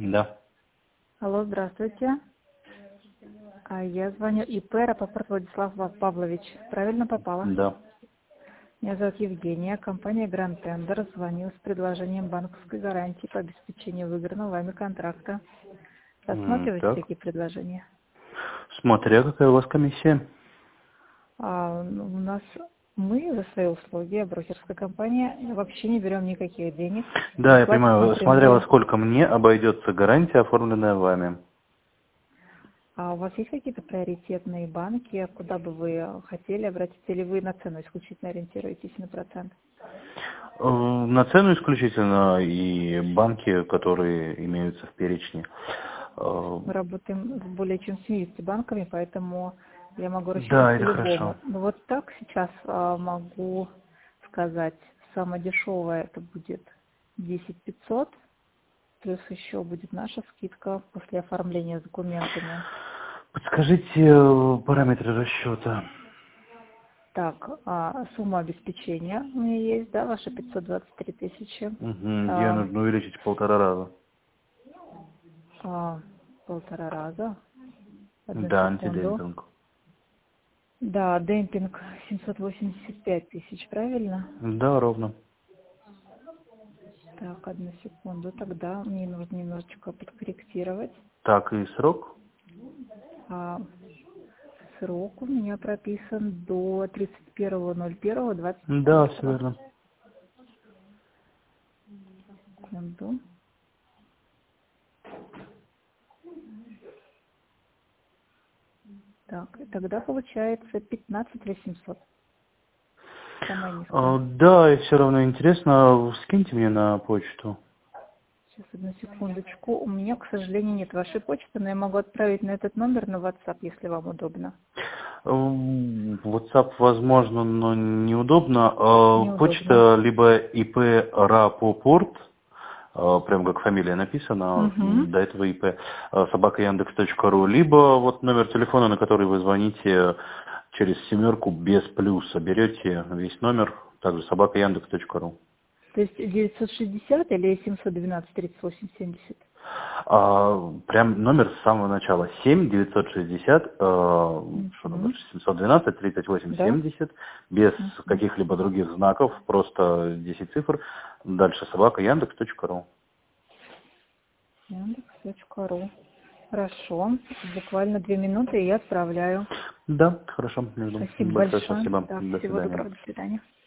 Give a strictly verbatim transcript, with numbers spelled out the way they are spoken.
Да. Алло, здравствуйте. А я звоню ИП Рапопорт Владислав Павлович. Правильно попала? Да. Меня зовут Евгения. Компания Grand Tender. Звоню с предложением банковской гарантии по обеспечению выигранного вами контракта. М, Рассматриваете Так. такие предложения? Смотря какая у вас комиссия. А, ну, у нас мы за свои услуги, а брокерская компания, вообще не берем никаких денег. Да, я Платите понимаю. Смотря во напрямую. сколько мне обойдется гарантия, оформленная вами. А у вас есть какие-то приоритетные банки, куда бы вы хотели обратиться, или вы на цену исключительно ориентируетесь на процент? Э, На цену исключительно и банки, которые имеются в перечне. Э, Мы работаем с более чем семьюдесятью банками, поэтому я могу рассчитать Да, по это хорошо. любому. Но вот так сейчас а, могу сказать, самое дешевое это будет десять тысяч пятьсот, плюс еще будет наша скидка после оформления с документами. Подскажите э, параметры расчета. Так, а, сумма обеспечения у меня есть, да, ваши пятьсот двадцать три тысячи. Мгм, Ее А, нужно увеличить в полтора раза. а, полтора раза. Одну Да, секунду. антидемпинг. Да, демпинг семьсот восемьдесят пять тысяч, правильно? Да, ровно. Так, одну секунду. Тогда мне нужно немножечко подкорректировать. Так, и срок? А, срок у меня прописан до тридцать первого ноль первого двадцать Да, все четвёртого. верно. Секунду. Так, и тогда получается пятнадцать восемьсот. Самая А, низкая. Да, и все равно интересно. Скиньте мне на почту. Сейчас, одну секундочку. У меня, к сожалению, нет вашей почты, но я могу отправить на этот номер на WhatsApp, если вам удобно. М, WhatsApp возможно, но неудобно. А, Неудобно. Почта либо ИП Рапопорт, а, прям как фамилия написана, Угу. до этого ИП, а, собака яндекс точка ру, либо вот номер телефона, на который вы звоните через семерку без плюса. Берете весь номер, также собака яндекс точка ру. То есть девятьсот шестьдесят или семьсот двенадцать тридцать восемь семьдесят? А, прям номер с самого начала. семь девятьсот шестьдесят, э, что там Угу. дальше, семьсот двенадцать тридцать восемь Да. семьдесят, без Угу. каких-либо других знаков, просто десять цифр. Дальше собака яндекс точка ру. яндекс точка ру. Хорошо. Буквально две минуты, и я отправляю. Да, хорошо, жду. Спасибо Большое большое. спасибо. Так, До всего свидания. доброго. До свидания.